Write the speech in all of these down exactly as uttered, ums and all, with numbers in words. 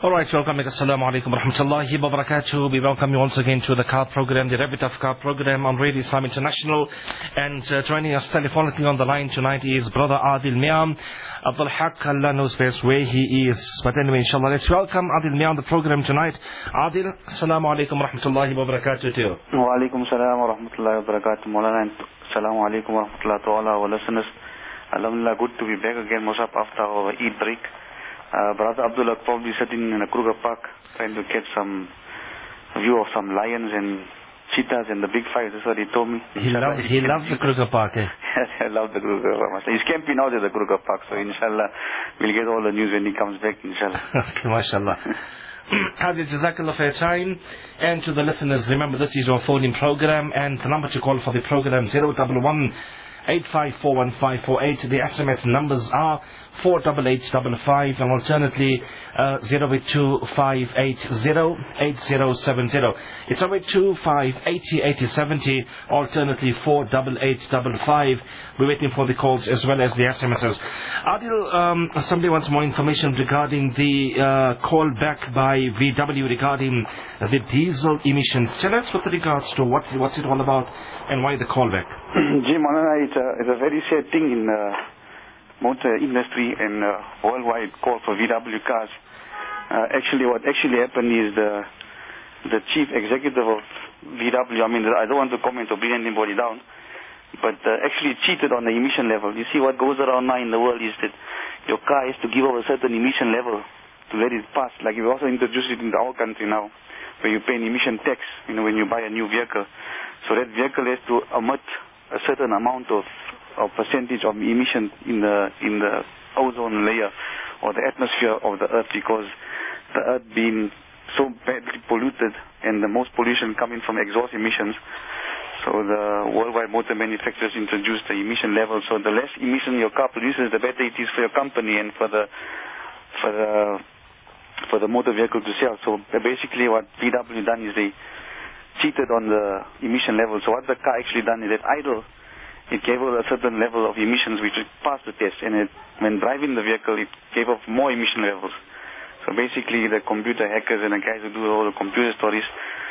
All right, welcome. Assalamu alaikum wa rahmatullahi wa barakatuh. We welcome you once again to the car program, the Rabbit of Car program on Radio Islam International. And uh, joining us telephonically on the line tonight is Brother Adil Mian. Abdul Haq, Allah knows best where he is. But anyway, inshallah, let's welcome Adil Mian on the program tonight. Adil, assalamu alaikum wa rahmatullahi wa barakatuh to you. Wa alaikum salam wa rahmatullahi wa barakatuh. Maulana, and assalamu alaikum wa rahmatullahi to all our listeners. Alhamdulillah, good to be back again, Musab, after our Eid break. Uh, Brother Abdullah probably sitting in a Kruger Park trying to get some view of some lions and cheetahs and the big fights. That's what he told me. He loves, he loves the Kruger Park, eh? Yes, I love the Kruger Park. He's camping out at the Kruger Park, so inshallah we'll get all the news when he comes back, inshallah. Okay, mashallah. Adil, Jazakallah for your time. And to the listeners, remember this is your phone-in program, and the number to call for the program zero one one eight five four one five four eight. The S M S numbers are four eight eight five five, and alternately uh, zero eight two five eight zero eight zero seven zero. It's zero eight two five eight zero eight zero seven zero, alternately four eight eight five five. We're waiting for the calls as well as the S M Ses. Adil, um, somebody wants more information regarding the uh, call back by V W regarding the diesel emissions. Tell us with regards to what's, what's it all about and why the call back. Jim, it's a, it's a very sad thing in the motor industry and uh, worldwide call for V W cars. Uh, actually, what actually happened is the the chief executive of V W, I mean, I don't want to comment or bring anybody down, but uh, actually cheated on the emission level. You see, what goes around now in the world is that your car has to give up a certain emission level to let it pass. Like we also introduced it in our country now, where you pay an emission tax, you know, when you buy a new vehicle. So that vehicle has to emit a certain amount of, of percentage of emission in the in the ozone layer or the atmosphere of the earth, because the earth being so badly polluted and the most pollution coming from exhaust emissions. So the worldwide motor manufacturers introduced the emission level. So the less emission your car produces, the better it is for your company and for the for the for the motor vehicle to sell. So basically what V W done is they cheated on the emission level. So what the car actually done is that idle, it gave off a certain level of emissions which passed the test, and it, when driving the vehicle, it gave off more emission levels. So basically the computer hackers and the guys who do all the computer stories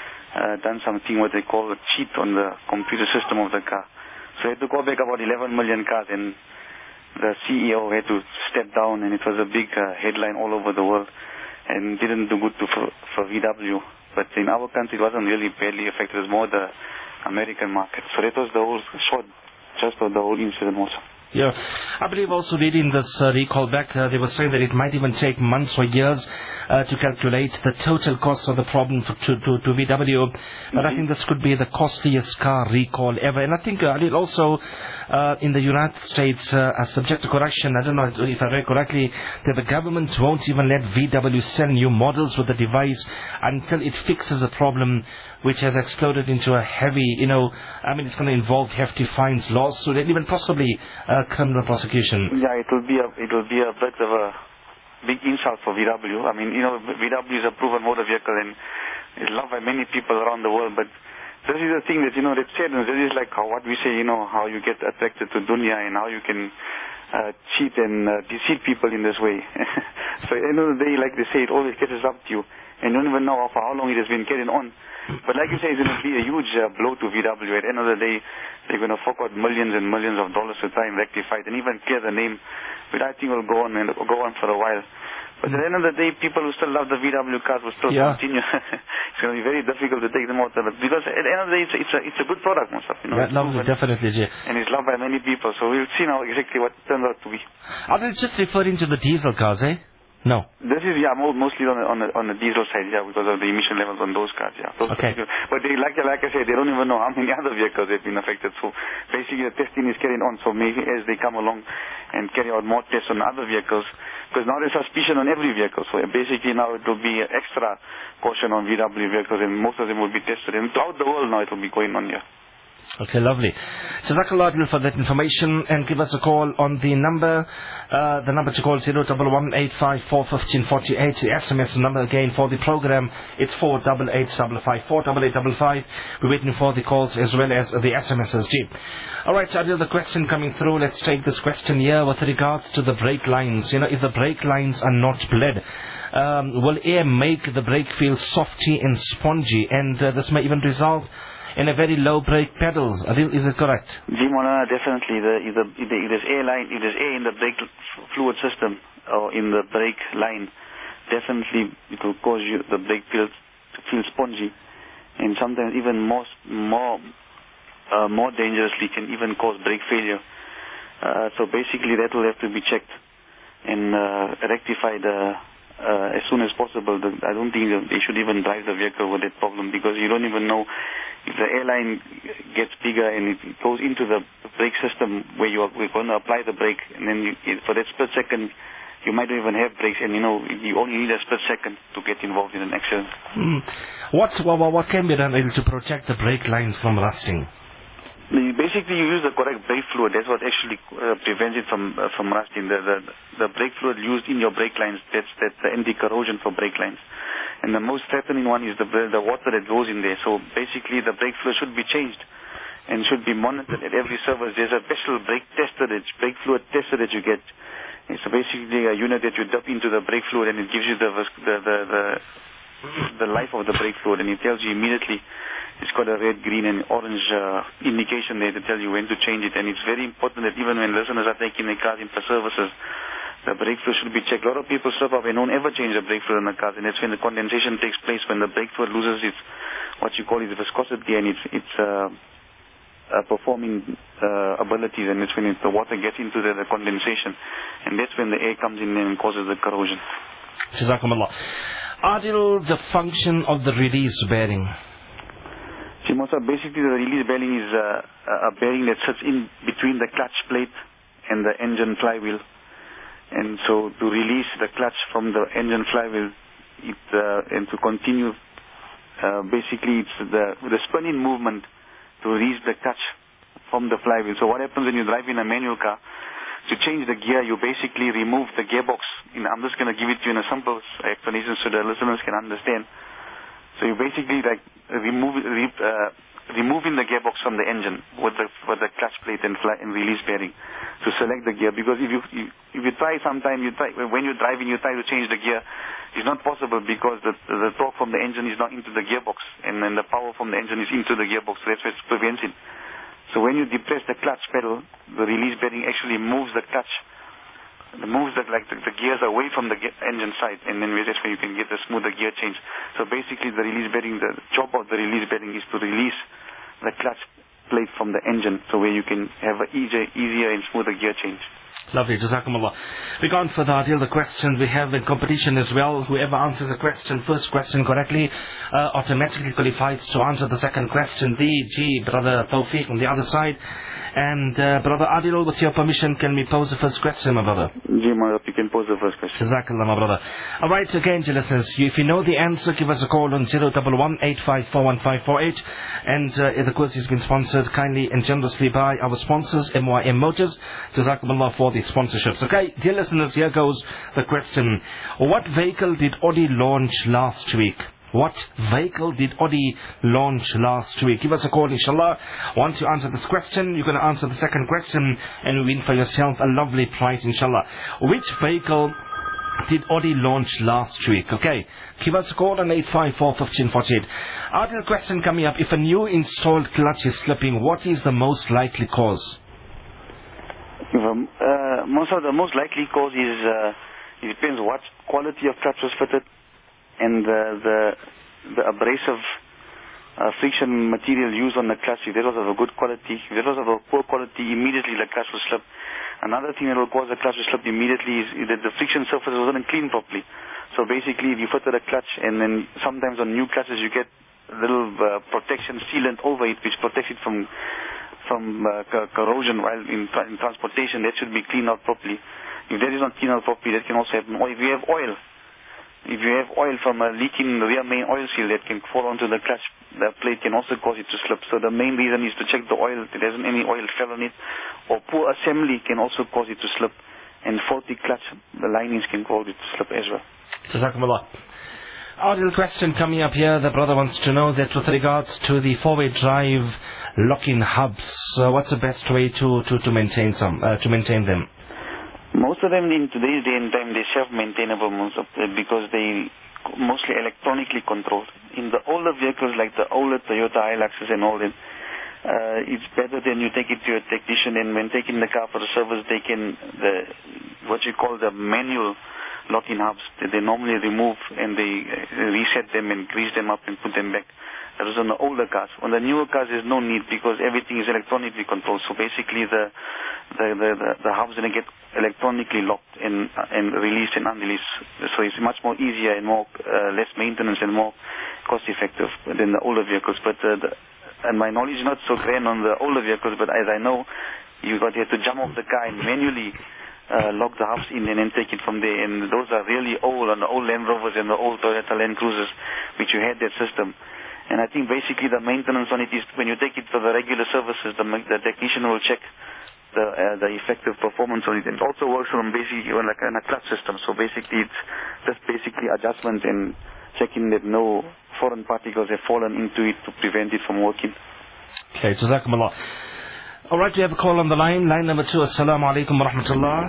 uh, done something what they call a cheat on the computer system of the car. So they had to go back about eleven million cars, and the C E O had to step down, and it was a big uh, headline all over the world and didn't do good to, for, for V W. But in our country, it wasn't really badly affected. It was more the American market. So that was the whole short, just of the whole incident also. Yeah, I believe also reading this uh, recall back, uh, they were saying that it might even take months or years uh, to calculate the total cost of the problem for, to, to, to V W. But mm-hmm. I think this could be the costliest car recall ever. And I think uh, also uh, in the United States, uh, as subject to correction, I don't know if I read correctly, that the government won't even let V W sell new models with the device until it fixes a problem which has exploded into a heavy, you know, I mean, it's going to involve hefty fines, lawsuit, and even possibly uh, criminal prosecution. Yeah, it will be a, it will be a bit of a big insult for V W. I mean, you know, V W is a proven motor vehicle and is loved by many people around the world, but this is the thing that, you know, that saddens. This is like how, what we say, you know, how you get attracted to dunya and how you can uh, cheat and uh, deceive people in this way. So at the end of the day, like they say, it always catches up to you, and you don't even know for how long it has been carrying on. But like you say, it's going to be a huge uh, blow to V W. At the end of the day, they're going to fork out millions and millions of dollars to try and rectify it and even clear the name, which I think will go on and go on for a while. But at the end of the day, people who still love the V W cars will still yeah. continue. It's going to be very difficult to take them out of it, because at the end of the day, it's a, it's a, it's a good product, Musab. You know, yeah, lovely, definitely, yeah. And it's loved by many people, so we'll see now exactly what it turns out to be. Are they just referring to the diesel cars, eh? No. This is, yeah, mostly on the, on the, on the diesel side, yeah, because of the emission levels on those cars, yeah. Those okay. But they, like, like I said, they don't even know how many other vehicles have been affected. So basically the testing is carrying on. So maybe as they come along and carry out more tests on other vehicles, because now there's suspicion on every vehicle. So basically now it will be extra caution on V W vehicles, and most of them will be tested. And throughout the world now it will be going on, yeah. Okay, lovely. Jazakallah Adil for that information, and give us a call on the number, uh, the number to call zero one one eight five four one five four eight. The S M S number again for the program, it's four eight eight five five, four eight eight five five. We're waiting for the calls as well as the S M Ss. G. Alright, Adil, the question coming through, let's take this question here with regards to the brake lines. You know, if the brake lines are not bled, um, will air make the brake feel softy and spongy, and uh, this may even result in a very low brake pedals. Adil, is it correct? Ji Maulana, definitely. The, if, the, if, the, if there's air line, if there's air in the brake fluid system or in the brake line, definitely it will cause you the brake feel to feel spongy, and sometimes even more more uh, more dangerously can even cause brake failure. Uh, so basically, that will have to be checked and uh, rectified uh, uh, as soon as possible. The, I don't think they should even drive the vehicle with that problem, because you don't even know if the airline gets bigger and it goes into the brake system where you are we're going to apply the brake, and then you, for that split second you might not even have brakes, and you know you only need a split second to get involved in an accident. Mm. What's, what, what can be done to protect the brake lines from rusting? Basically, you use the correct brake fluid. That's what actually uh, prevents it from uh, from rusting. The, the the brake fluid used in your brake lines, that's that's the anti-corrosion for brake lines. And the most threatening one is the the water that goes in there. So basically, the brake fluid should be changed and should be monitored at every service. There's a special brake tester, that brake fluid tester that you get. It's basically a unit that you dump into the brake fluid, and it gives you the the the the, the life of the brake fluid, and it tells you immediately. It's got a red, green, and orange uh, indication there to tell you when to change it. And it's very important that even when listeners are taking their cars in for services, the brake fluid should be checked. A lot of people stop up and don't ever change the brake fluid in the cars, and that's when the condensation takes place, when the brake fluid loses its, what you call its viscosity and its, its uh, uh, performing uh, abilities, and that's when it, the water gets into the, the condensation. And that's when the air comes in and causes the corrosion. Jazakumullah. Adil, the function of the release bearing. Simosa, basically the release bearing is uh, a bearing that sits in between the clutch plate and the engine flywheel. And so to release the clutch from the engine flywheel, it, uh, and to continue, uh, basically it's the, the spinning movement to release the clutch from the flywheel. So what happens when you drive in a manual car, to change the gear, you basically remove the gearbox. You know, I'm just going to give it to you in a simple explanation so the listeners can understand. So you basically like remove, re, uh, removing the gearbox from the engine with the with the clutch plate and, fly, and release bearing to select the gear. Because if you, you if you try sometime you try when you're driving you try to change the gear, it's not possible because the the torque from the engine is not into the gearbox, and then the power from the engine is into the gearbox. So that's what prevents it. So when you depress the clutch pedal, the release bearing actually moves the clutch. It moves the, like the, the gears away from the ge engine side, and then that's where you can get a smoother gear change. So basically the release bearing, the job of the release bearing is to release the clutch plate from the engine, so where you can have an easier, easier and smoother gear change. Lovely, Jazakumullah. We've gone further, Adil, the questions we have in competition as well. Whoever answers a question, first question correctly, uh, automatically qualifies to answer the second question. The G, Brother Tawfiq on the other side. And uh, Brother Adil, with your permission, can we pose the first question, my brother? Ji, my you can pose the first question. Jazakallah, my brother. Alright, again, to listeners, if you know the answer, give us a call on zero one one eight five four one five four eight. And uh, the quiz has been sponsored kindly and generously by our sponsors, M Y M Motors. Jazakumullah for the sponsorships. Okay, dear listeners, here goes the question. What vehicle did Audi launch last week? What vehicle did Audi launch last week? Give us a call, inshallah. Once you answer this question, you're going to answer the second question and win for yourself a lovely prize, inshallah. Which vehicle did Audi launch last week? Okay, give us a call on eight five four one five four eight. Other question coming up. If a new installed clutch is slipping, what is the most likely cause? If, um, uh, most of the most likely cause is, uh, it depends what quality of clutch was fitted, and uh, the the abrasive uh, friction material used on the clutch. If that was of a good quality, if that was of a poor quality, immediately the clutch will slip. Another thing that will cause the clutch to slip immediately is that the friction surface wasn't cleaned properly. So basically, if you fitted a clutch, and then sometimes on new clutches you get a little uh, protection sealant over it, which protects it from from uh, corrosion while in, tra in transportation, that should be cleaned out properly. If that is not cleaned out properly, that can also happen. Or if you have oil, if you have oil from a leaking rear main oil seal, that can fall onto the clutch the plate can also cause it to slip. So the main reason is to check the oil. If there isn't any oil fell on it, or poor assembly can also cause it to slip, and faulty clutch, the linings can cause it to slip as well. Jazakumullah. Our little question coming up here, the brother wants to know that with regards to the four-way drive lock-in hubs, uh, what's the best way to, to, to maintain some uh, to maintain them? Most of them in today's day and time, they're self-maintainable most of them, because they mostly electronically controlled. In the older vehicles like the older Toyota Hiluxes and all that, uh, it's better than you take it to a technician, and when taking the car for the service, they can, the what you call the manual lock-in hubs, that they normally remove and they uh, reset them and grease them up and put them back. That was on the older cars. On the newer cars, there's no need, because everything is electronically controlled. So basically, the the the, the, the hubs going to get electronically locked and uh, and released and unreleased. So it's much more easier and more uh, less maintenance and more cost-effective than the older vehicles. But uh, the, and my knowledge is not so grand on the older vehicles. But as I know, you got you have to jump off the car and manually uh, lock the hubs in and then take it from there. And those are really old on the old Land Rovers and the old Toyota Land Cruisers, which you had that system. And I think basically the maintenance on it is when you take it for the regular services, the, the technician will check the uh, the effective performance on it. And it also works on basically on like on a clutch system. So basically it's just basically adjustment and checking that no foreign particles have fallen into it to prevent it from working. Okay, Jazakumullah. All right, we have a call on the line. Line number two. Assalamu alaikum wa rahmatullah.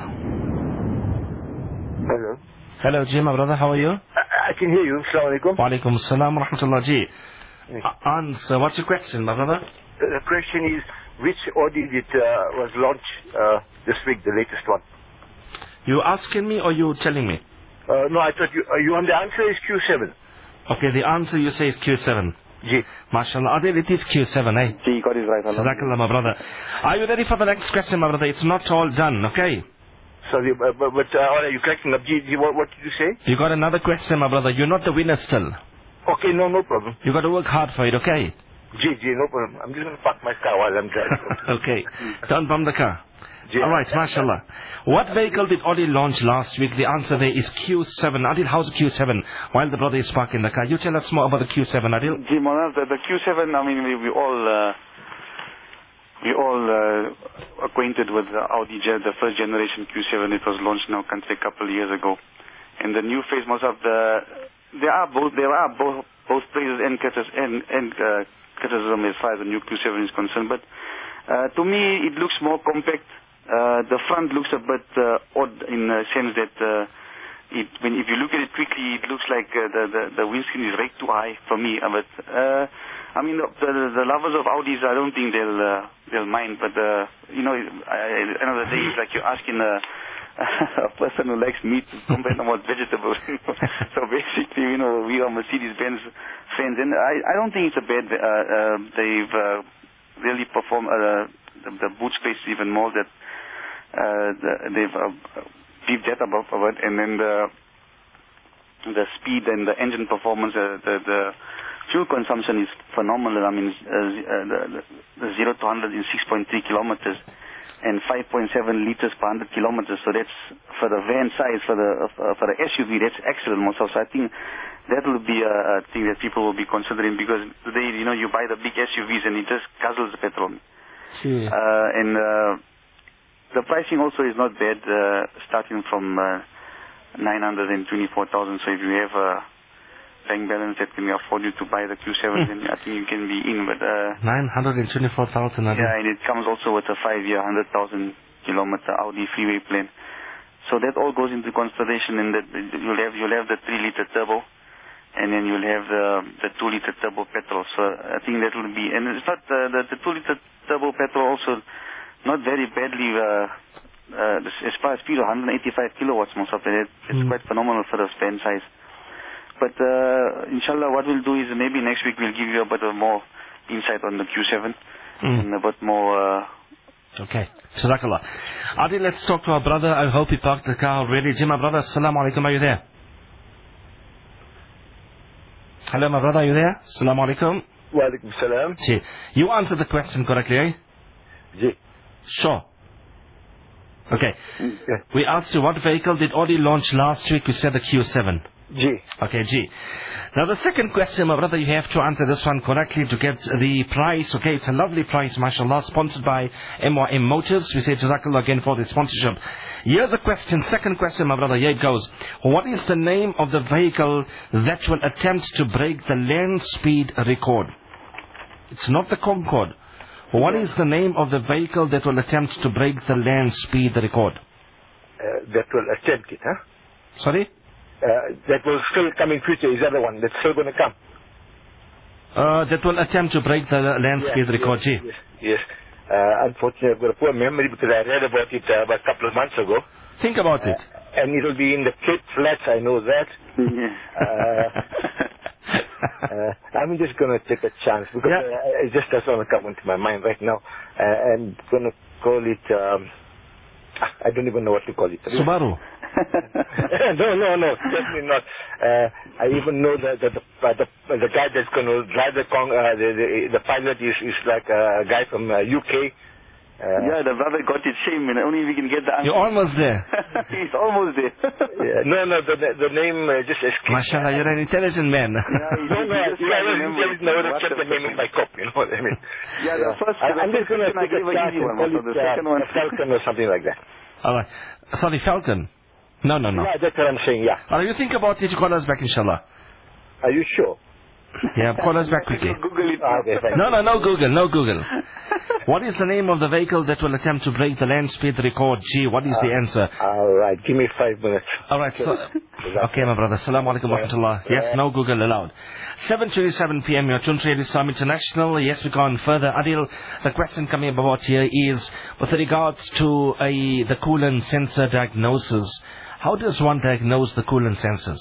Hello. Hello, Ji, my brother. How are you? I, I can hear you. Assalamu alaikum. Wa alaikum assalam wa rahmatullah, Ji. Uh, answer. What's your question, my brother? The question is, which Audi it uh, was launched uh, this week, the latest one? You asking me or you telling me? Uh, no, I thought you, uh, you on the answer is Q seven. Okay, the answer you say is Q seven. Ji. MashaAllah. Adil, it is Q seven, eh? Ji, got it right. Jazakallah, my brother. Are you ready for the next question, my brother? It's not all done, okay? Sorry, uh, but, but uh, are you collecting up? Ji, Ji, what, what did you say? You got another question, my brother. You're not the winner still. Okay, no, no problem. You got to work hard for it, okay? Ji, Ji, no problem. I'm just going to park my car while I'm driving. Okay. Don't bomb the car. Ji. All right, mashallah. What vehicle did Audi launch last week? The answer there is Q seven. Adil, how's the Q seven? While the brother is parking the car, you tell us more about the Q seven, Adil. Ji, Mona, the, the Q seven, I mean, we, we all... Uh, we all uh, acquainted with the Audi J, the first generation Q seven. It was launched now, country a couple of years ago. And the new phase, most of the... There are both there are both both praises and criticism and, and uh, criticism as far as the new Q seven is concerned. But uh, to me, it looks more compact. Uh, the front looks a bit uh, odd in the sense that uh, it, when if you look at it quickly, it looks like uh, the, the the windscreen is raked too high for me. Uh, but uh, I mean, the, the the lovers of Audis, I don't think they'll uh, they'll mind. But uh, you know, I, at the end of the day, it's like you're asking a a person who likes meat to complain about vegetables. So basically, you know, we are Mercedes-Benz fans, and I, I don't think it's a bad. Uh, uh, they've uh, really performed. Uh, the, the boot space even more. That uh, the, they've uh, beefed that above it, and then the the speed and the engine performance, uh, the the fuel consumption is phenomenal. I mean, uh, the, the zero to hundred in six point three kilometers. And five point seven liters per one hundred kilometers. So that's, for the van size, for the uh, for the S U V, that's excellent. So I think that will be a, a thing that people will be considering, because today, you know, you buy the big S U Vs and it just guzzles the petrol. Yeah. Uh, and uh, the pricing also is not bad, uh, starting from uh, nine hundred twenty-four thousand. So if you have a bank balance that can afford you to buy the Q seven, then I think you can be in. But uh, nine hundred twenty-four thousand. Yeah, and it comes also with a five-year, one hundred thousand kilometer Audi freeway plan. So that all goes into consideration, and that you'll have you'll have the three liter turbo, and then you'll have the the two liter turbo petrol. So I think that will be, and it's not uh, the the two liter turbo petrol also not very badly. Uh, uh, as far as speed, one hundred eighty-five kilowatts most of it. It's mm. quite phenomenal for the van size. But uh, inshallah, what we'll do is maybe next week we'll give you a bit of more insight on the Q seven mm. and a bit more. Uh, okay, Jazakallah. Adi, let's talk to our brother. I hope he parked the car already. Jim, my brother, assalamu alaikum. Are you there? Hello, my brother. Are you there? Assalamu alaikum. Wa alaikum salam. Ji, you answered the question correctly, eh? Ji. Sure. Okay. Yeah. We asked you what vehicle did Audi launch last week. You said the Q seven. G. Okay, G. Now the second question, my brother, you have to answer this one correctly to get the prize. Okay, it's a lovely prize, mashallah, sponsored by M Y M Motors. We say Jazakallah again for the sponsorship. Here's a question, second question, my brother, here it goes. What is the name of the vehicle that will attempt to break the land speed record? It's not the Concorde. What is the name of the vehicle that will attempt to break the land speed record? Uh, that will attempt it, huh? Sorry? Uh, that will still come in future. Is that the one that's still going to come? Uh, that will attempt to break the land speed yes, record, G. Yes, yes. Uh, unfortunately, I've got a poor memory because I read about it uh, about a couple of months ago. Think about it. Uh, and it will be in the Cape Flats, I know that. uh, uh, I'm just going to take a chance because yeah. uh, it just doesn't want to come into my mind right now. Uh, I'm going to call it, um, I don't even know what to call it. Subaru. no, no, no, definitely not. Uh, I even know that the the, uh, the the guy that's going to drive the con uh, the, the the pilot is is like a guy from uh, U K. Uh, yeah, the brother got his shame, and only we can get the answer. You're almost there. He's almost there. yeah, no, no, the the name uh, just escaped. Mashallah, you're an intelligent man. Yeah, no, no, I was never kept the name in my cup. You know what I mean? Yeah, the first. I, the I'm just going to take a chance and call it the second uh, one. Falcon or something like that. All right. Sorry, Falcon. No, no, no. Yeah, that's what I'm saying, yeah. All right, you think about it, you call us back, inshallah. Are you sure? Yeah, call us back quickly. Google it. Ah, okay, no, no, no Google, no Google. What is the name of the vehicle that will attempt to break the land speed record? G, what is uh, the answer? All right, give me five minutes. All right, so... Okay, my brother. Assalamu alaikum wa rahmatullah. Yes, no Google allowed. seven twenty-seven p m, you're tuned to Islam International. Yes, we go on further. Adil, the question coming about here is, with regards to a, the coolant sensor diagnosis, how does one diagnose the coolant sensors?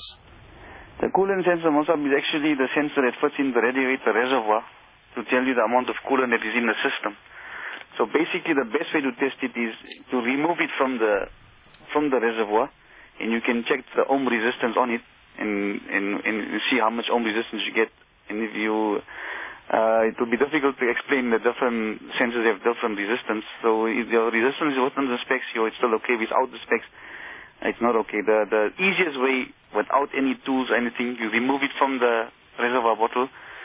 The coolant sensor, Musab, is actually the sensor that fits in the radiator reservoir to tell you the amount of coolant that is in the system. So basically the best way to test it is to remove it from the from the reservoir, and you can check the ohm resistance on it and, and, and see how much ohm resistance you get. And if you, uh, it will be difficult to explain the different sensors have different resistance. So if your resistance is within the specs, you're it's still okay. Without the specs, it's not okay. The the easiest way, without any tools or anything, you remove it from the reservoir bottle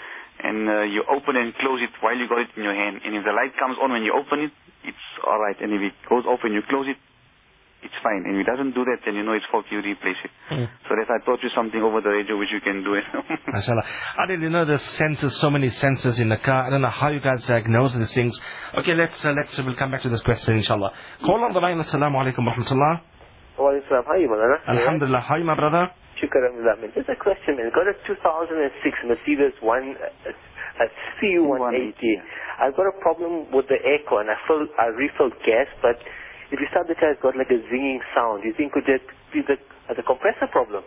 and uh, you open and close it while you got it in your hand. And if the light comes on when you open it, it's alright. And if it goes off when you close it, it's fine. And if it doesn't do that, then you know it's faulty, you replace it. Mm. So that I taught you something over the radio which you can do it. Mashallah. I didn't know there's sensors, so many sensors in the car. I don't know how you guys diagnose these things. Okay, let's, uh, let's, uh, we'll come back to this question, inshallah. Call on the line. Assalamu alaikum wa rahmatullah. Wa alaikum salam. How are you, brother? Alhamdulillah. How are you, my brother? Shukr, alhamdulillah. Just a question, man. Got a two thousand six Mercedes one, uh, a C one eighty. I've got a problem with the aircon. I fill, I refilled gas, but if you start the car, it's got like a zinging sound. Do you think could that be the, uh, the compressor problem?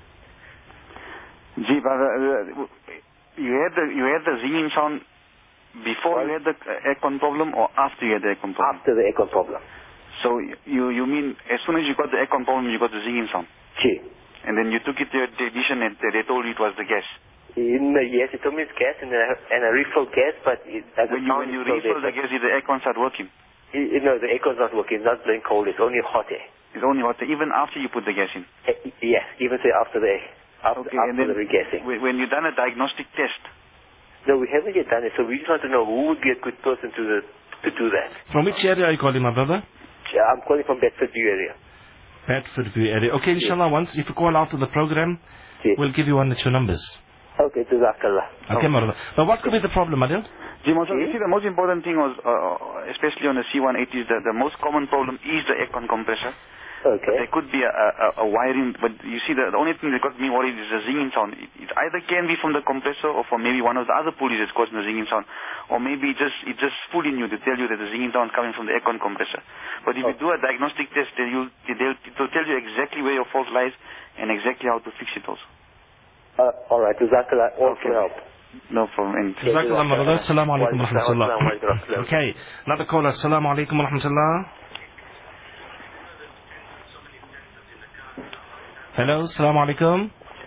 Gee, brother, uh, you had the you had the zinging sound before well, you had the aircon problem, or after you had the aircon problem? After the aircon problem. So you you mean as soon as you got the aircon problem, you got the zinging sound? Gee. And then you took it to your technician and they told you it was the gas? In, uh, yes, they told me it's gas, and I, and I refilled gas, but it, as when you when you refilled the gas, did the aircon start working? It, no, the aircon's not working. It's not blowing cold. It's only hot air. It's only hot air, even after you put the gas in? Uh, yes, even say after the after, okay, after and then the regassing. When you've done a diagnostic test? No, we haven't yet done it, so we just want to know who would be a good person to the, to do that. From which area are you calling, my brother? I'm calling from Bedfordview area. Bedfordview area. Okay, inshallah, yes. Once, if you call out to the program, yes. We'll give you one or two numbers. Okay, Jazakallah. Okay, my brother. But what could be the problem, Adil? Jim, also, you see, the most important thing was, uh, especially on the C one eighty, the, the most common problem is the aircon compressor. Okay. But there could be a, a, a wiring, but you see, the, the only thing that got me worried is the zinging sound. It, it either can be from the compressor or from maybe one of the other pulleys that's causing the zinging sound. Or maybe it just, it's just fooling you to tell you that the zinging sound is coming from the aircon compressor. But if oh. you do a diagnostic test, then you'll, they'll, they'll tell you exactly where your fault lies and exactly how to fix it also. Uh, all right, Jazakallah. All okay. help. No problem. Jazakallah, my brother. Assalamu alaikum wa rahmatullah. Okay, another caller. Assalamu alaikum wa rahmatullah. Hello, assalamu alaikum.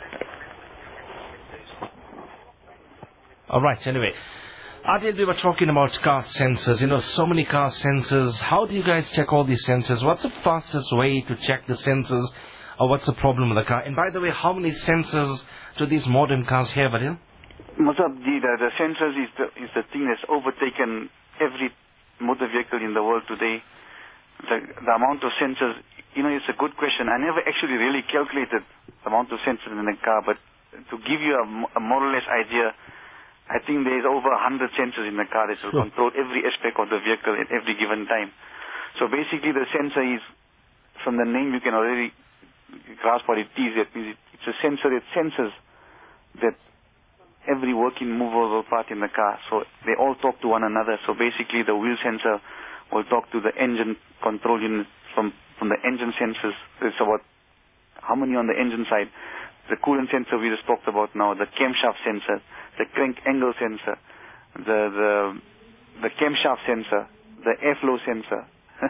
Alright, anyway. Adil, we were talking about car sensors. You know, so many car sensors. How do you guys check all these sensors? What's the fastest way to check the sensors or what's the problem with the car? And by the way, how many sensors do these modern cars have, Adil? Musab, the, the sensors is the, is the thing that's overtaken every motor vehicle in the world today. The, the amount of sensors, you know, it's a good question. I never actually really calculated the amount of sensors in a car, but to give you a, a more or less idea, I think there's over one hundred sensors in the car that will Sure. control every aspect of the vehicle at every given time. So basically the sensor is, from the name you can already grasp what it is. It means it's a sensor that senses that every working movable part in the car. So they all talk to one another. So basically the wheel sensor will talk to the engine control unit from, from the engine sensors. It's about how many on the engine side. The coolant sensor we just talked about now, the camshaft sensor, the crank angle sensor, the the, the camshaft sensor, the airflow sensor,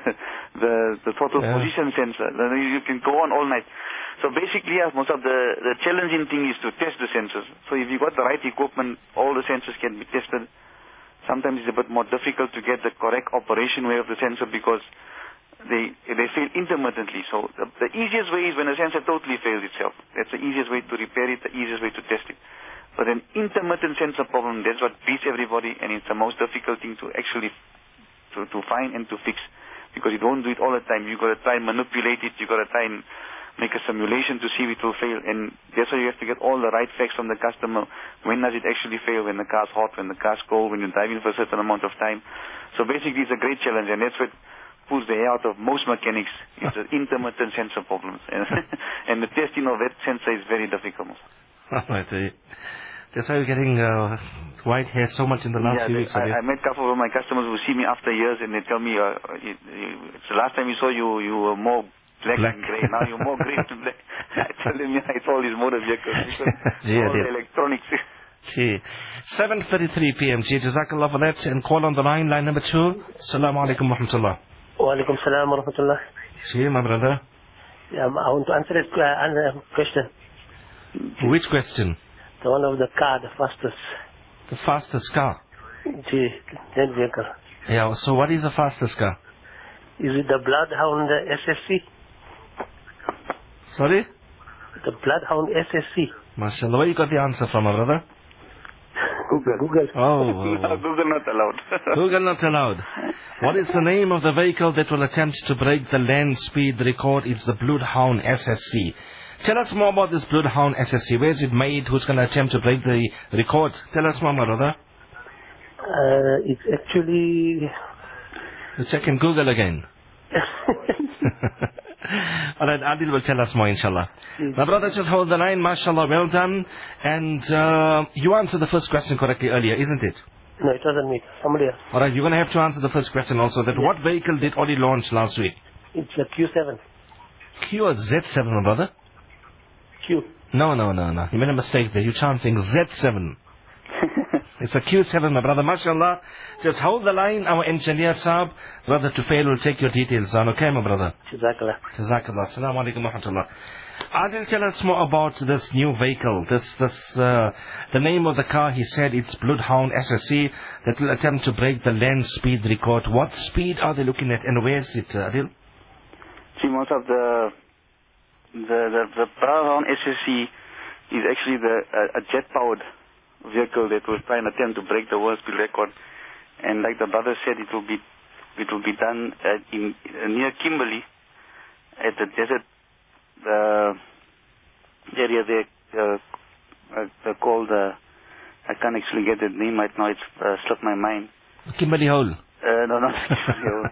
the the throttle Yeah. position sensor. You can go on all night. So basically, as most of the, the challenging thing is to test the sensors. So if you got the right equipment, all the sensors can be tested. Sometimes it's a bit more difficult to get the correct operation way of the sensor because they they fail intermittently. So the, the easiest way is when a sensor totally fails itself. That's the easiest way to repair it, the easiest way to test it. But an intermittent sensor problem, that's what beats everybody, and it's the most difficult thing to actually to, to find and to fix. Because you don't do it all the time. You've got to try and manipulate it. You've got to try and make a simulation to see if it will fail. And that's why you have to get all the right facts from the customer. When does it actually fail? When the car's hot, when the car's cold, when you're driving for a certain amount of time. So basically it's a great challenge, and that's what pulls the hair out of most mechanics. It's the intermittent sensor problems. And the testing of that sensor is very difficult. Right. uh, That's why we're getting uh, white hair so much in the last Yeah, few they, weeks. I, Adil. I met a couple of my customers who see me after years and they tell me, uh, it, it, it's the last time we saw you, you were more black, Black. than grey. Now you're more grey than black. I tell them, yeah, it's all these motor vehicles. It's Gee, all Adil. the electronics. Gee. seven thirty-three p m Gee, Jazakallah for that. And call on the line, line number two. Assalamu alaikum wa rahmatullah. Walaikum salam wa rahmatullah. Gee, my brother. Yeah, I want to answer that uh, question. Which question? The one of the car, the fastest. The fastest car. Gee, that vehicle. Yeah, so what is the fastest car? Is it the Bloodhound S S C? Sorry? The Bloodhound S S C. MashaAllah. Where you got the answer from, my brother? Google. Google. Oh, oh, No, oh. Google not allowed. Google not allowed. What is the name of the vehicle that will attempt to break the land speed record? It's the Bloodhound S S C. Tell us more about this Bloodhound S S C. Where is it made? Who's going to attempt to break the record? Tell us more, my brother. Uh, it's actually... You check in Google again. Alright, Adil will tell us more, inshallah. My brother, just hold the line. MashaAllah, well done. And uh, you answered the first question correctly earlier, isn't it? No, it wasn't me. Somebody else. Alright, you're going to have to answer the first question also. That what vehicle did Audi launch last week? It's a Q seven. Q or Z seven, my brother? Q. No, no, no, no. You made a mistake there. You're chanting Z seven. It's a Q seven, my brother. MashaAllah. Just hold the line. Our engineer, Saab, brother Tufail, will take your details on. Okay, my brother? Jazakallah. Jazakallah. Assalamu alaikum wa rahmatullah. Adil, tell us more about this new vehicle. This, this, uh, the name of the car, he said it's Bloodhound S S C that will attempt to break the land speed record. What speed are they looking at and where is it, uh, Adil? See, most of the the the, the Bloodhound S S C is actually the uh, a jet-powered vehicle that will try and attempt to break the world speed record. And like the brother said, it will be it will be done at, in uh, near Kimberley at the desert uh, area there. Uh, uh, called uh, I can't actually get the name right now. It's uh, slipped my mind. Kimberley Hole. Uh, no, not Kimberley Hole.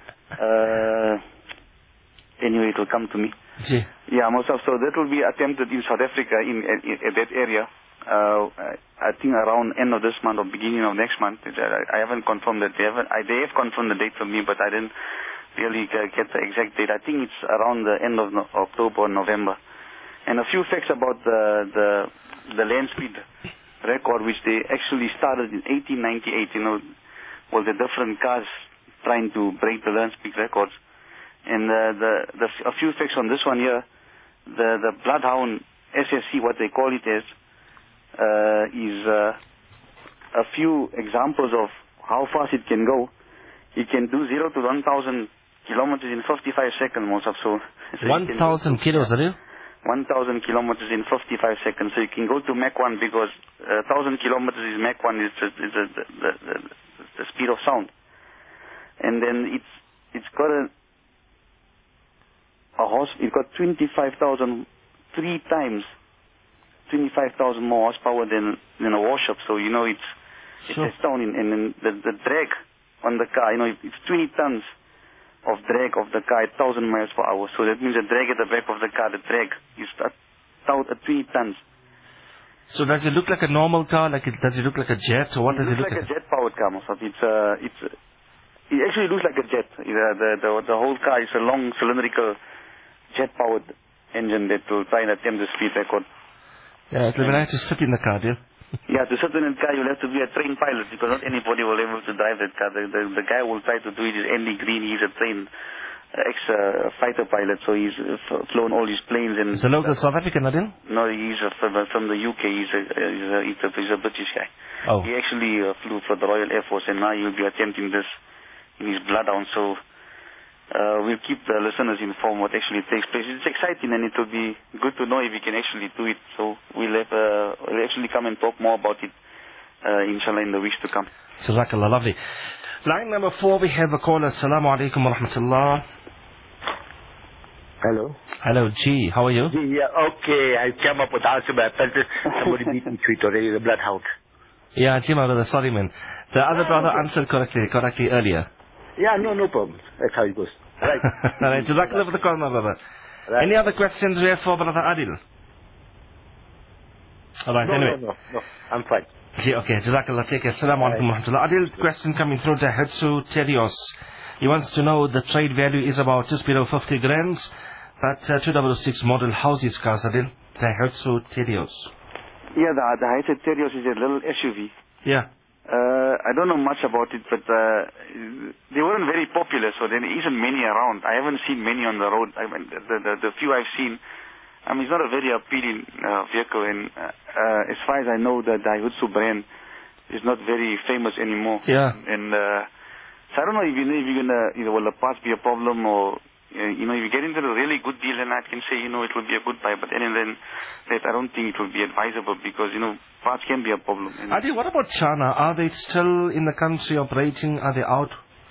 Uh, anyway, it will come to me. Gee. Yeah, most of so that will be attempted in South Africa in, in, in that area. Uh, I think around end of this month or beginning of next month. I, I haven't confirmed that. They haven't. I, they have confirmed the date for me, but I didn't really get the exact date. I think it's around the end of no, October or November. And a few facts about the the the land speed record, which they actually started in eighteen ninety-eight. You know, well, the different cars trying to break the land speed records. And uh, the, the a few facts on this one here, the the Bloodhound S S C, what they call it is, uh, is uh, a few examples of how fast it can go. It can do zero to one thousand kilometers in fifty-five seconds, Musab. So, so one thousand kilos, Adil? one thousand kilometers in fifty-five seconds. So you can go to Mach one because uh, one thousand kilometers is Mach one is, the, is the, the, the, the speed of sound. And then it's it's got a, a horse, it's got twenty-five thousand, three times, twenty-five thousand more horsepower than, than a warship. So, you know, it's, sure. it's astounding. And then the, the drag on the car, you know, it's twenty tons of drag of the car at one thousand miles per hour. So that means the drag at the back of the car, the drag is at twenty tons. So does it look like a normal car? Like it, does it look like a jet, or what it does it look like? like? It looks like a jet-powered car, Musab. It's uh, it's uh, it actually looks like a jet. The the the, the whole car is a long cylindrical jet-powered engine that will try and attempt the speed record. Yeah, it would be nice to sit in the car, dear. Yeah, to sit in a car, you'll have to be a trained pilot because not anybody will be able to drive that car. The, the, the guy will try to do it is Andy Green. He's a trained uh, ex-fighter uh, pilot, so he's uh, flown all his planes. And he's a local South African, Adil? No, he's uh, from, uh, from the U K. He's a, he's a, he's a, he's a British guy. Oh. He actually uh, flew for the Royal Air Force, and now he'll be attempting this in his bloodhound. So uh, we'll keep the listeners informed what actually takes place. It's exciting, and it will be good to know if we can actually do it. So we'll, have, uh, we'll actually come and talk more about it, uh, inshallah, in the weeks to come. Jazakallah, lovely. Line number four, we have a caller. Assalamu alaikum wa rahmatullah. Hello. Hello, G. How are you? G, yeah, okay. I came up with answer, but I felt it. Somebody beat me to it already, the bloodhound. Yeah, G, my brother. Sorry, man. The other brother answered correctly, correctly earlier. Yeah, no, no problem. That's how it goes. Right. All right. Jazakallah for the call, my brother. Right. Any other questions we have for Brother Adil? All right, no, anyway. No, no, no. I'm fine. Gee, okay, Jazakallah. Take care. Assalamu alaikum wa rahmatullah. Adil's question coming through to Hetsu Terios. He wants to know the trade value is about just below fifty grams, but uh, two thousand six model houses cars, Adil. The Hetsu Terios. Yeah, the, the Hetsu Terios is a little S U V. Yeah. Uh, I don't know much about it, but uh, they weren't very popular, so there isn't many around. I haven't seen many on the road. I mean, the, the, the few I've seen, I mean, it's not a very appealing uh, vehicle, and uh, uh, as far as I know, the Daihatsu brand is not very famous anymore. Yeah. And uh, so I don't know if, you know, if you're going to, you know, will the parts be a problem, or, uh, you know, if you get into a really good deal, then I can say, you know, it will be a good buy, but then and then that I don't think it will be advisable because, you know, parts can be a problem. Adi, what about China? Are they still in the country operating? Are they out?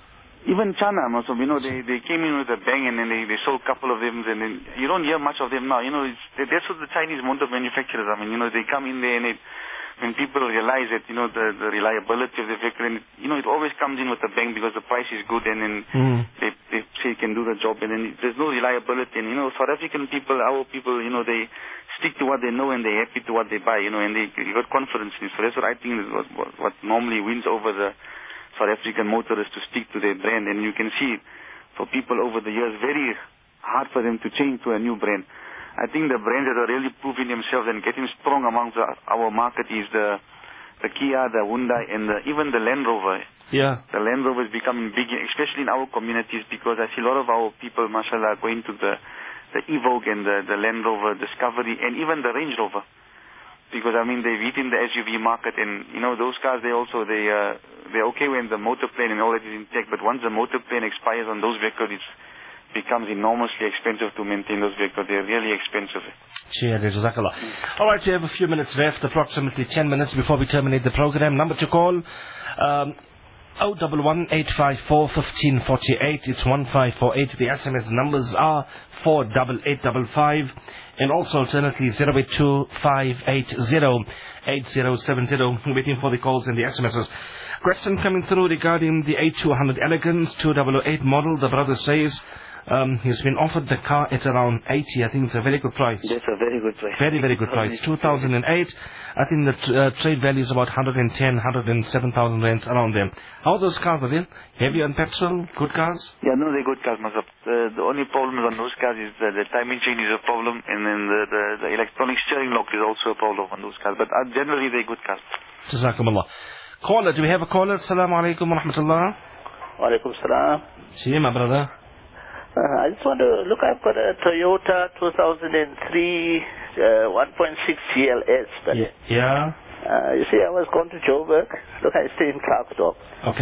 Even China, also, you know, they, they came in with a bang and then they, they sold a couple of them, and then you don't hear much of them now. You know, it's, that's what the Chinese motor manufacturers, I mean, you know, they come in there and it, when people realize that, you know, the, the reliability of the vehicle, and, you know, it always comes in with a bang because the price is good, and then mm. they, they say it can do the job, and then there's no reliability. And, you know, South African people, our people, you know, they stick to what they know and they're happy to what they buy, you know, and they, they got confidence in it. So that's what I think is what, what, what normally wins over the South African motorists, to stick to their brand. And you can see for people over the years, very hard for them to change to a new brand. I think the brands that are really proving themselves and getting strong amongst the, our market is the the Kia, the Hyundai, and the, even the Land Rover. Yeah. The Land Rover is becoming big, especially in our communities, because I see a lot of our people, mashallah, going to the the Evoque and the, the Land Rover Discovery, and even the Range Rover. Because, I mean, they've eaten the S U V market, and, you know, those cars, they also, they, uh, they're okay when the motor plane and all that is intact, but once the motor plane expires on those vehicles, it's becomes enormously expensive to maintain those vehicles. They're really expensive. Cheers, Jazakallah. Mm. All right, we have a few minutes left, approximately ten minutes before we terminate the program. Number to call, um, oh one one, eight five four, one five four eight. It's one five four eight. The S M S numbers are four eight eight five five. And also alternately zero eight two, five eight zero, eight zero seven zero. Waiting for the calls and the S M Ses. Question coming through regarding the A two hundred Elegance two thousand eight model. The brother says um, he's been offered the car at around eighty. I think it's a very good price. That's a very good price. Very, very good price. two thousand eight. I think the t- uh, trade value is about one hundred ten, one hundred seven thousand rands around there. How's those cars, Adil? Heavy on petrol? Good cars? Yeah, no, they're good cars, Mazab. Uh, the only problem on those cars is that the timing chain is a problem, and then the, the, the electronic steering lock is also a problem on those cars. But uh, generally, they're good cars. Jazakumullah. Caller, do we have a caller? Assalamu alaikum wa rahmatullah. Wa alaikum salam. See my brother. Uh, I just want to look, I've got a Toyota two thousand three uh, one point six G L S. But, yeah. yeah. Uh, you see, I was going to Joburg. Look, I stay in Klerksdorp. Okay.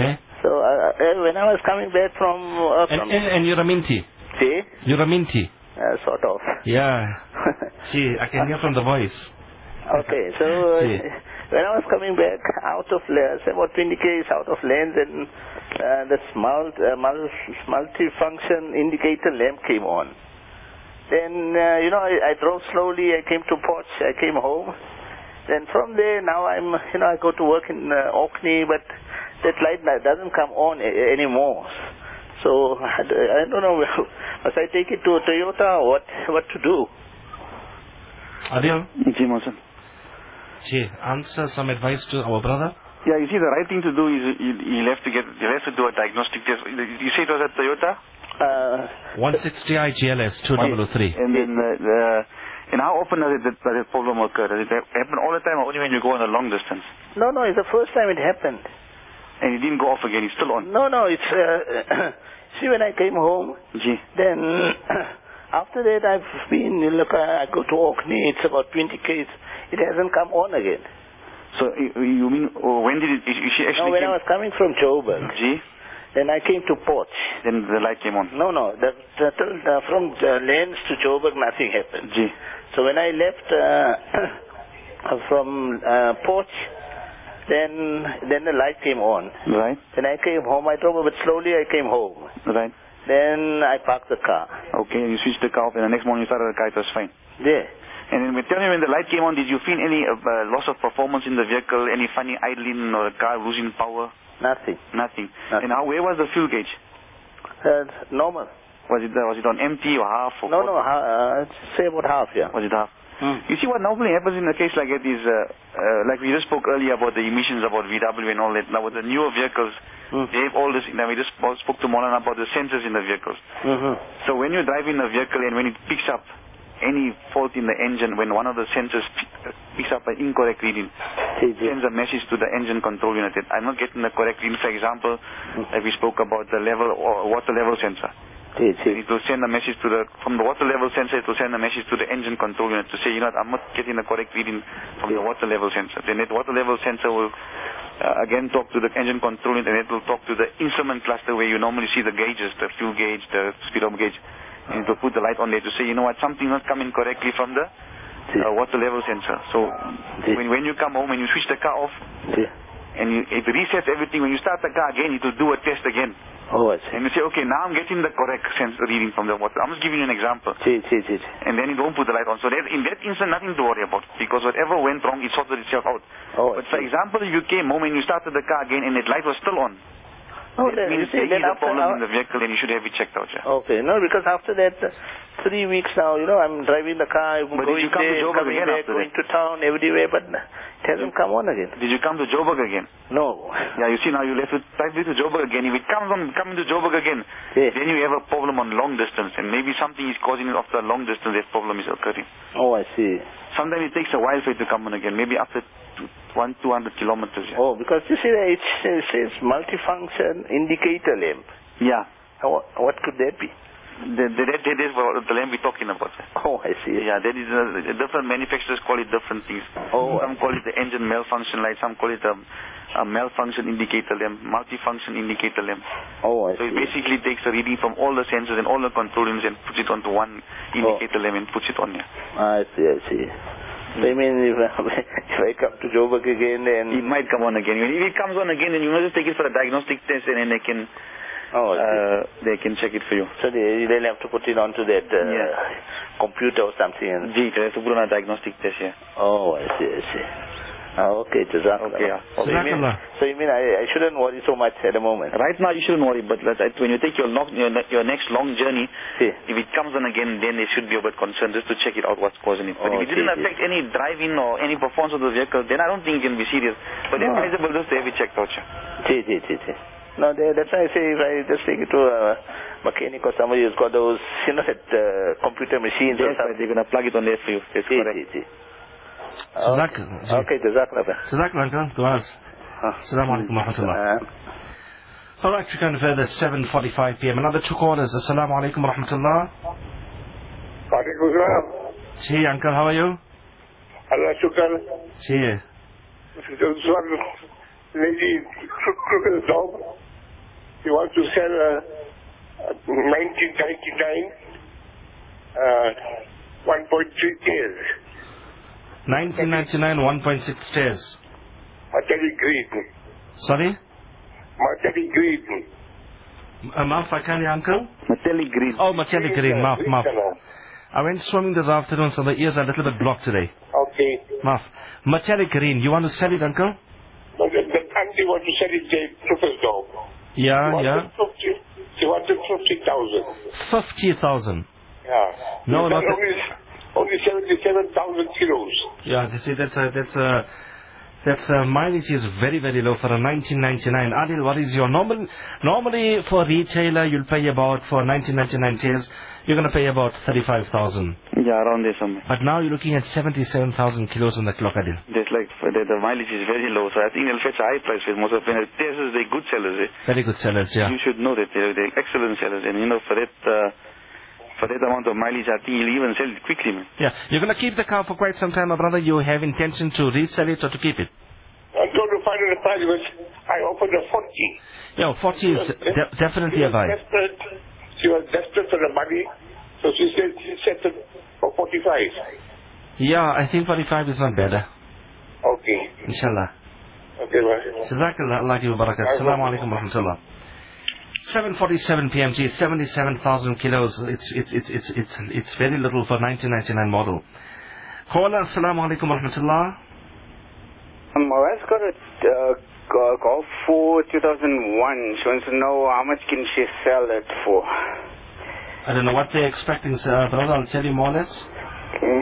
So uh, uh, when I was coming back from... Uh, And, from and, and you're a minty. see? You're a minty. Uh, sort of. Yeah. See, I can hear from the voice. Okay, so uh, See. when I was coming back out of lanes, about twenty k's out of lanes, and uh, the smalt, uh, mul- multi-function indicator lamp came on. Then, uh, you know, I, I drove slowly, I came to Potch, I came home. Then from there, now I'm, you know, I go to work in uh, Orkney, but that light doesn't come on a- anymore. So, I, I don't know, must I take it to a Toyota or what, what to do? Adil? Ji Mohsen. Gee, answer some advice to our brother. Yeah, you see, the right thing to do is you, you'll have to get, you'll have to do a diagnostic test. You say it was at Toyota? Uh, one sixty i G L S two thousand three. And then, uh, the, and how often does it, does that problem occur? Does it happen all the time or only when you go on a long distance? no, no, it's the first time it happened. And it didn't go off again, it's still on? No, no, it's, uh, see, when I came home, Gee. then after that I've been, look, I go to Orkney, it's about twenty k's, it hasn't come on again. So, you you mean, oh, when did it, you she actually No, when came? I was coming from Joburg, Gee. then I came to Potch. Then the light came on. No, no, the, the, the, from the lanes to Joburg, nothing happened. Gee. So when I left uh, from uh, Potch, then then the light came on. Right, When I came home, I drove a bit slowly, I came home. right. Then I parked the car. Okay, and you switched the car off and the next morning you started the car, it was fine. There. And then tell me, when the light came on, did you feel any uh, uh, loss of performance in the vehicle, any funny idling or the car losing power? Nothing. Nothing. Nothing. And how, where was the fuel gauge? Uh, normal. Was it uh, was it on empty or half? Or No, what? no, ha- uh, say about half, yeah. Was it half? Hmm. You see, what normally happens in a case like that is, uh, uh, like we just spoke earlier about the emissions about V W and all that. Now with the newer vehicles, Hmm. they have all this. Now we just spoke to Molana about the sensors in the vehicles. Mm-hmm. So when you're driving a vehicle and when it picks up any fault in the engine, when one of the sensors p- picks up an incorrect reading, See, see. sends a message to the engine control unit that I'm not getting the correct reading. For example, like we spoke about the level or water level sensor. See, And see. it will send a message to the, from the water level sensor, it will send a message to the engine control unit to say, you know what, I'm not getting the correct reading from the water level sensor. Then that water level sensor will uh, again talk to the engine control unit, and it will talk to the instrument cluster where you normally see the gauges, the fuel gauge, the speedometer gauge. And it will put the light on there to say, you know what, something not coming correctly from the uh, water level sensor. So when, when you come home and you switch the car off, See. and you, it resets everything, when you start the car again, it will do a test again. Oh, I see. And you say, okay, now I'm getting the correct sense reading from the water. I'm just giving you an example. See, see, see. And then you don't put the light on. So that, in that instant, nothing to worry about. Because whatever went wrong, it sorted itself out. Oh, But I for see. example, if you came home and you started the car again and that light was still on, Oh, that then, you means see, there then is a after problem now, in the vehicle and you should have it checked out. Yeah. okay, no, because after that, uh, three weeks now, you know, I'm driving the car, I'm But did going you come to there, Joburg coming again back, after going that? to town, everywhere, but it hasn't come on again. Did you come to Joburg again? No. Yeah, you see now you left it right to Joburg again. If it comes on coming to Joburg again, Yeah. then you have a problem on long distance, and maybe something is causing it after a long distance. That problem is occurring. Oh, I see. Sometimes it takes a while for it to come on again. Maybe after two, one two hundred kilometers. Yeah. Oh, because you see, it says multifunction indicator lamp. Yeah. What, what could that be? The, the, that, that is what the lamp we're talking about. Oh, I see. Yeah, that is uh, different manufacturers call it different things. Oh, Some call it the engine malfunction light. Some call it a, a malfunction indicator lamp, multifunction indicator lamp. Oh, I So it see. basically takes a reading from all the sensors and all the control units and puts it onto one indicator lamp and puts it on here. I see, I see. So I mean, if, if I come to Joburg again, then... It might come on again. If it comes on again, then you must just take it for a diagnostic test, and then they can Oh, I see. uh, they can check it for you. So they, they'll have to put it onto that uh, Yeah. computer or something. And... Gee, they have to put on a diagnostic test here. Oh, I see, I see. Oh, okay, Jazakallah. Okay, yeah. So you mean, Jazakallah. so you mean I, I shouldn't worry so much at the moment? Right now, you shouldn't worry, but let- let- when you take your, long, your, ne- your next long journey, See. if it comes on again, then they should be a bit concerned just to check it out what's causing it. But Oh, if it didn't see, see. affect any driving or any performance of the vehicle, then I don't think it can be serious. But No. advisable just to have it checked out. Yeah. See, see, see, see. No, they, that's why I say if I just take it to a mechanic or somebody who's got those, you know, that uh, computer machines or That's right, something. they're going to plug it on there for you. That's See, correct. see, see. Jazak- Okay, okay, Jazakallah. Jazakallah, uncle. Duas. Assalamu alaikum wa rahmatullah. Uh, Alright, we're going further, seven forty-five p m. Another two callers. Assalamu alaikum wa rahmatullah. Walaikum salam. Gee, uncle, how are you? Allah shukr. Gee. This one lady took, took the dog. you want to sell uh, nineteen ninety-nine uh, one point three Ks. nineteen ninety-nine one point six Ks. Metallic green. Sorry? Metallic green. Uh, Maaf, I can't hear, uncle. Metallic green. Oh, metallic green. Maaf, Green maaf. color. I went swimming this afternoon, so the ears are a little bit blocked today. Okay. Maaf. Metallic green. You want to sell it, uncle? But the, the auntie want to sell it the triple door. Yeah, She yeah. wanted fifty. She wanted fifty thousand. fifty thousand. Yeah. No, You not got the- only only seventy-seven thousand kilos. Yeah, you see, that's a, that's a, that's a mileage is very, very low for a nineteen ninety-nine. Adil, what is your normal, normally for retailer, you'll pay about, for nineteen ninety-nine Ks, you're going to pay about thirty-five thousand. Yeah, around there somewhere. But now you're looking at seventy-seven thousand kilos on the clock, Adil. There's like, the, the mileage is very low, so I think they'll fetch a high price with most of them. Teslas, they're good sellers, eh? Very good sellers, yeah. You should know that they're, they're excellent sellers, and you know, for that, uh, for that amount of mileage, I think you'll even sell it quickly, man. Yeah, you're going to keep the car for quite some time, my brother. You have intention to resell it or to keep it? I told her final price was, I offered her forty. Yeah, forty is de- definitely She a was buy. desperate. She was desperate for the money, so she said she settled for forty-five. Yeah, I think forty-five is not better. Okay. Inshallah. Okay, bye. Jazakallah, Allah wa barakat. Assalamu alaikum wa rahmatullah. seven forty-seven P M G, seventy-seven thousand kilos. It's, it's, it's, it's, it's, it's very little for nineteen ninety-nine model. Caller, assalamu alaikum wa rahmatullah. Um, my wife's got a uh, Go- Golf four two thousand one. She wants to know how much can she sell it for. I don't know what they're expecting, sir, brother. I'll tell you more or less. Okay.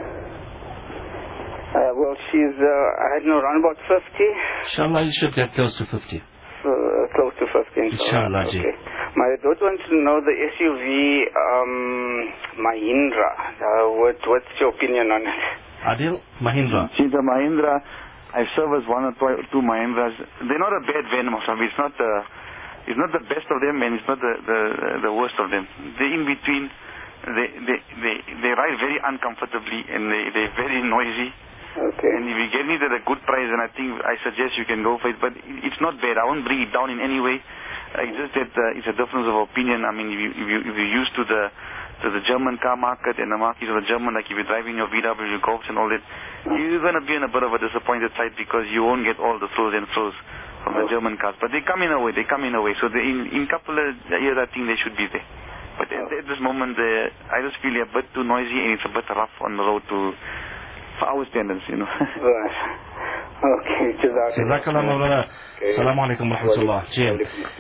Uh, well, she's, uh, I don't know, around about fifty. Inshallah, you should get close to fifty. Uh, close to fifty. Inshallah, ji. Okay. My daughter wants to know the S U V um, Mahindra. Uh, what, what's your opinion on it? Adil, Mahindra. See, the Mahindra, I've serviced one or twi- two Mahindras. They're not a bad van, Mosabi. It's not the, it's not the best of them, and it's not the, the, the worst of them. They're in between. They, they, they, they ride very uncomfortably, and they, they're very noisy. Okay. And if you get it at a good price, then I think I suggest you can go for it. But it's not bad. I won't bring it down in any way. Uh, it's just that uh, it's a difference of opinion. I mean, if, you, if, you, if you're used to the to the German car market and the markets of the German, like if you're driving your V W Golfs and all that, you're going to be in a bit of a disappointed side because you won't get all the throws and throws from the German cars. But they come in a way. They come in a way. So they, in in couple of years, I think they should be there. But at, at this moment, uh, I just feel they're a bit too noisy and it's a bit rough on the road to for our standards, you know. Right. Okay. Jazakallah, Mawlana. Assalamu alaikum wa rahmatullah. Jim.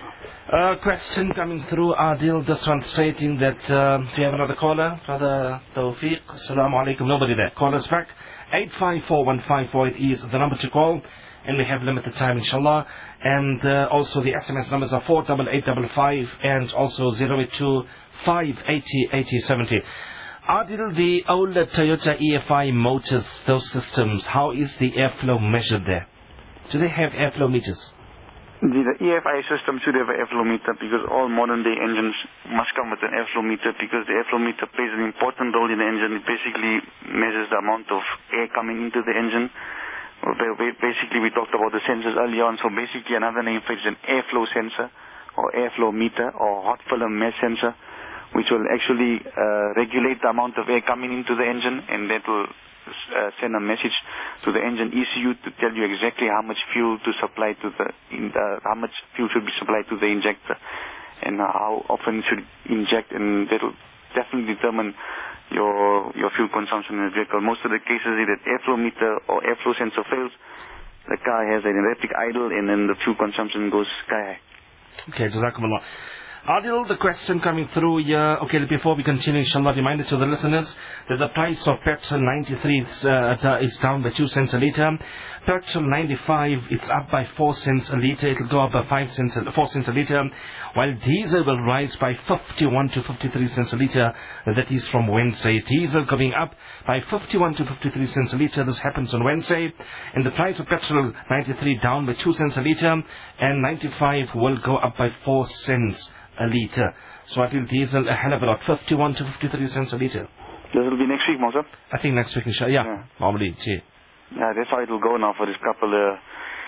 Uh, question coming through, Adil, this one stating that, uh, do you have another caller? Brother Tawfiq, Assalamu alaikum, nobody there. Call us back, eight five four one five four eight is the number to call, and we have limited time, inshallah. And uh, also the S M S numbers are four eight eight five five and also zero eight two five eight zero eight zero seven zero. Adil, the older Toyota E F I motors, those systems, how is the airflow measured there? Do they have airflow meters? The, the E F I system should have an airflow meter because all modern day engines must come with an airflow meter because the airflow meter plays an important role in the engine. It basically measures the amount of air coming into the engine. Basically, we talked about the sensors earlier on. So basically, another name for it is an airflow sensor or airflow meter or hot film mesh sensor, which will actually uh, regulate the amount of air coming into the engine, and that will uh, send a message to the engine E C U to tell you exactly how much fuel to supply to the, in the how much fuel should be supplied to the injector, and how often it should inject, and that will definitely determine your your fuel consumption in the vehicle. Most of the cases, if that airflow meter or airflow sensor fails, the car has an electric idle, and then the fuel consumption goes sky high. Okay, Jazakumullah. Adil, the question coming through here. Okay, before we continue, inshallah, reminder to the listeners that the price of petrol ninety-three is, uh, is down by two cents a litre. Petrol ninety-five, it's up by four cents a litre. It'll go up by five cents, four cents a litre. While diesel will rise by fifty-one to fifty-three cents a litre. That is from Wednesday. Diesel going up by fifty-one to fifty-three cents a litre. This happens on Wednesday. And the price of petrol ninety-three down by two cents a litre. And ninety-five will go up by four cents a litre. So I think diesel a hell of a lot, fifty-one to fifty-three cents a litre. This will be next week, Mosa? I think next week, inshallah. Yeah, yeah. normally, gee. Yeah, that's how it will go now for this couple of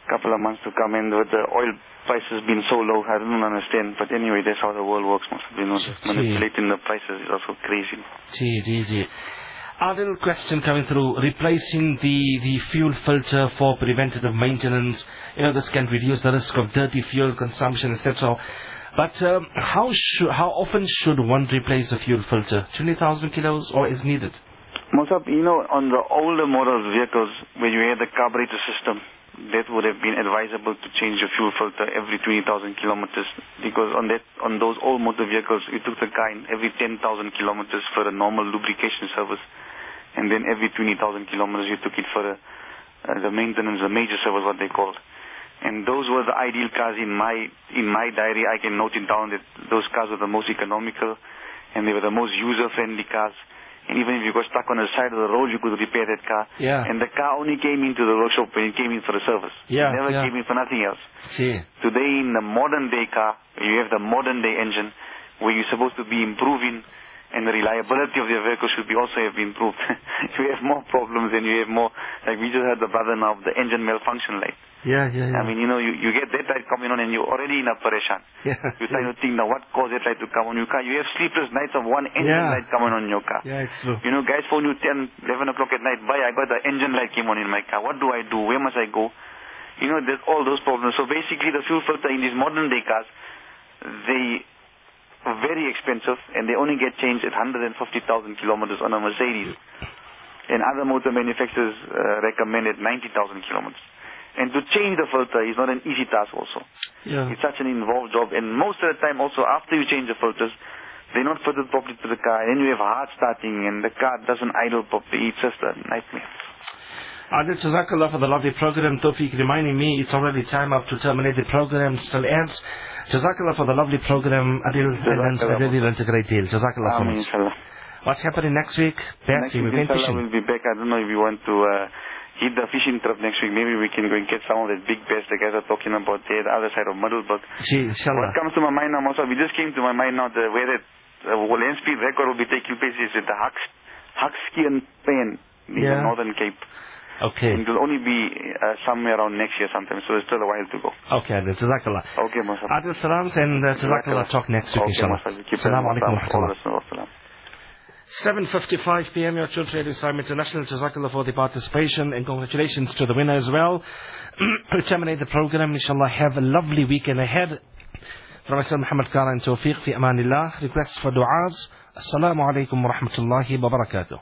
couple of months to come, and with the oil prices being so low, I don't understand. But anyway, that's how the world works. Most of you know, manipulating the prices is also crazy. Gee, gee, gee. Our little question coming through, replacing the, the fuel filter for preventative maintenance. You know, this can reduce the risk of dirty fuel consumption, et cetera. But um, how should, how often should one replace a fuel filter? twenty thousand kilos, or is needed? Most of, you know, on the older model vehicles where you had the carburetor system, that would have been advisable to change your fuel filter every twenty thousand kilometers, because on that, on those old motor vehicles, you took the car in every ten thousand kilometers for a normal lubrication service, and then every twenty thousand kilometers you took it for a, uh, the maintenance, the major service, what they called. And those were the ideal cars in my in my diary. I can note it down that those cars were the most economical, and they were the most user-friendly cars. And even if you got stuck on the side of the road, you could repair that car. Yeah. And the car only came into the workshop when it came in for a service. Yeah, it never yeah. came in for nothing else. See. Today, in the modern day car, you have the modern day engine, where you're supposed to be improving, and the reliability of your vehicle should be also have been improved. You have more problems, and you have more, like we just had the brother now, the engine malfunction light. Yeah, yeah, yeah. I mean, you know, you, you get that light coming on and you're already in a pareshan. Yeah. You're trying to think now what caused that light to come on your car. You have sleepless nights of one engine Yeah. light coming on your car. Yeah, it's true. You know, guys phone you ten, eleven o'clock at night, bye, I got the engine light came on in my car. What do I do? Where must I go? You know, there's all those problems. So basically the fuel filter in these modern day cars, they are very expensive and they only get changed at one hundred fifty thousand kilometers on a Mercedes. And other motor manufacturers uh, recommend at ninety thousand kilometers. And to change the filter is not an easy task also. Yeah. It's such an involved job. And most of the time also after you change the filters, they're not fitted properly to the car. And then you have hard starting and the car doesn't idle properly. It's just a nightmare. Adil, Jazakallah for the lovely program. Tawfiq reminding me it's already time up to terminate the program. Still ends. Jazakallah for the lovely program. Adil, I really learned a great deal. Jazakallah so much. What's happening next week? Bessie, we're going fishing. We'll be back. I don't know if you want to uh, hit the fishing trip next week. Maybe we can go and get some of that big bass the guys are talking about there, the other side of Middelburg. Gee, inshallah. What comes to my mind now, Mosa, we just came to my mind now, the, where that uh, land speed record will be taking place is at the Hux, Huxkian Plain in Yeah. the Northern Cape. Okay. And it will only be uh, somewhere around next year sometime, so it's still a while to go. Okay, Adil, Jazakallah. Okay, Mosa. Adil, salams, and uh, Jazakallah talk next week, okay, inshallah. Assalamu alaikum wa rahmatullah. seven fifty-five p m your Truth Radio Islam International. Jazakallah for the participation and congratulations to the winner as well. We terminate the program. Inshallah, have a lovely weekend ahead. From myself, Muhammad Kara and Tawfiq fi amanillah. Requests for du'as. Assalamu alaikum wa rahmatullahi wa barakatuh.